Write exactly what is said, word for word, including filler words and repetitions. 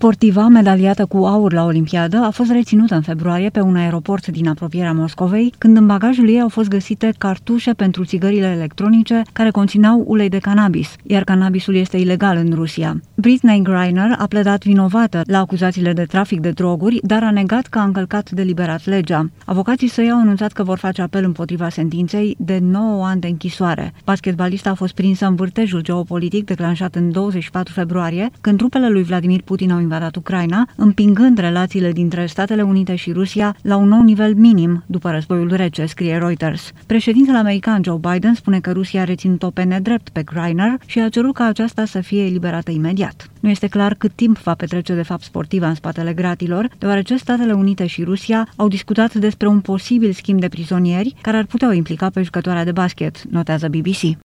Sportiva, medaliată cu aur la Olimpiadă, a fost reținută în februarie pe un aeroport din apropierea Moscovei, când în bagajul ei au fost găsite cartușe pentru țigările electronice care conțineau ulei de cannabis, iar cannabisul este ilegal în Rusia. Brittney Griner a pledat vinovată la acuzațiile de trafic de droguri, dar a negat că a încălcat deliberat legea. Avocații săi au anunțat că vor face apel împotriva sentinței de nouă ani de închisoare. Basketbalista a fost prinsă în vârtejul geopolitic declanșat în douăzeci și patru februarie, când trupele lui Vladimir Putin au invadat Ucraina, împingând relațiile dintre Statele Unite și Rusia la un nou nivel minim după războiul rece, scrie Reuters. Președintele american Joe Biden spune că Rusia a reținut-o pe nedrept pe Griner și a cerut ca aceasta să fie eliberată imediat. Nu este clar cât timp va petrece de fapt sportiva în spatele gratilor, deoarece Statele Unite și Rusia au discutat despre un posibil schimb de prizonieri care ar putea o implica pe jucătoarea de basket, notează B B C.